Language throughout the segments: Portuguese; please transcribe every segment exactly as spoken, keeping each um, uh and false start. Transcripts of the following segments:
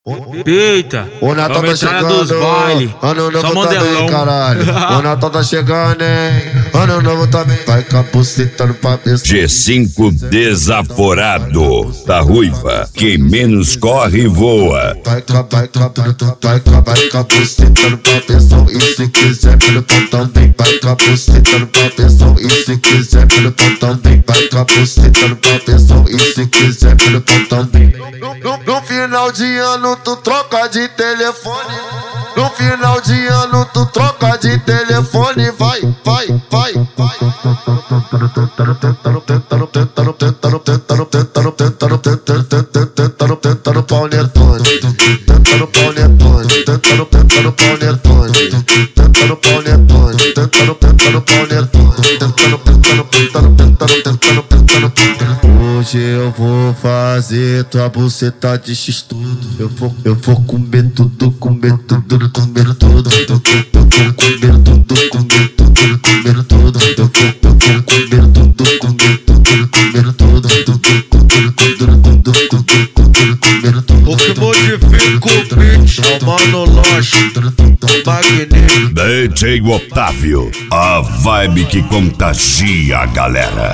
Eita, o Natal tá chegando, ano novo também, caralho. O Natal tá chegando, hein? Ano novo também, vai capucitando pra pessoa. G cinco desaforado da Ruiva, quem menos corre voa. Vai, vai, vai, vai, vai capucitando pra pessoa. E se quiser pelo pão também, vai capucitando pra pessoa. E se quiser pelo pão também, vai capucitando pra pessoa. E se quiser pelo pão também. No, no final de ano tu troca de telefone. No final de ano tu troca de telefone. Vai, vai, vai, vai. Tentando, tentando, tentando, tentando, tentando, tentando, tentando, tentando, tentando, tentando, pau nertone. Tentando pau nertone. Tentando, tentando pau nertone. Tentando pau nertone. Tentando, tentando pau nertone. Tentando, tentando, tentando, tentando, tentando, tentando, tentando. Hoje eu vou fazer tua buceta de x tudo. Eu vou, eu vou comer tudo, comer tudo, comer tudo. Eu vou, eu vou comer tudo, comer tudo, comer tudo. Eu vou, eu vou comer tudo, comer tudo, comer tudo. Eu vou comer tudo, tudo, tudo, comer tudo. O que modifica o beat é o Mano Loche, Magnífico. D J Otávio, a vibe que contagia a galera.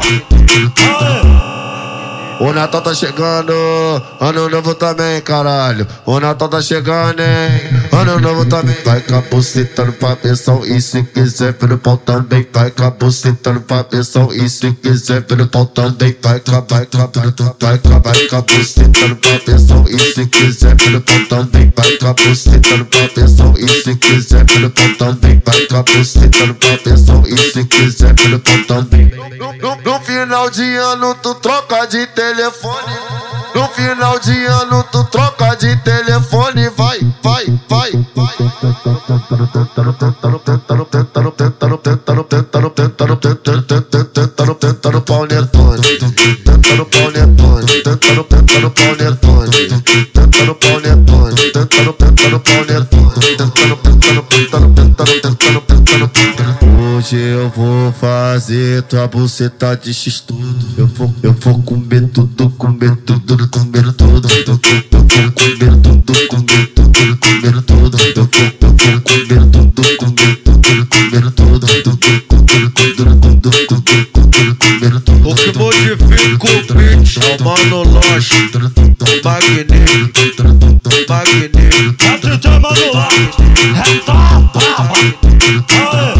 O Natal tá chegando, ano novo também, caralho. O Natal tá chegando, hein? Ano novo também. Vai capucitando pra pessoal. E se quiser pelo pau também, vai capucitando pra pessoal. E se quiser pelo pau também, vai, vai, vai, vai, vai capucitando pra pessoal. E se quiser pelo pau também, vai capucitando pra pessoal. E se quiser pelo pau também, vai capucitando pra pessoal. E se quiser pelo pau também. No, no final de ano tu troca de telefone. No final de ano tu troca de telefone. Vai, vai, vai, vai. Tentando, tentando, tentando, tentando, tentando, tentando, tentando, tentando, tentando, tentando, tentando, pau nertone. Tentando pau nertone. Tentando, tentando pau nertone. Tentando pau nertone. Tentando, tentando pau nertone. Tentando, tentando, tentando, tentando, tentando, tentando, tentando. Hoje eu vou fazer tua buceta de x tudo. Eu vou, eu vou comer tudo, comer tudo, comer tudo. Eu vou, eu vou comer tudo, comer tudo, comer tudo. Eu vou, eu vou comer tudo, comer tudo, comer tudo. Eu vou comer tudo, tudo, tudo, comer tudo. O que modifica o beat é o Mano Loche, Magnífico, Magnífico. É D J Mano Loche, é só a palma.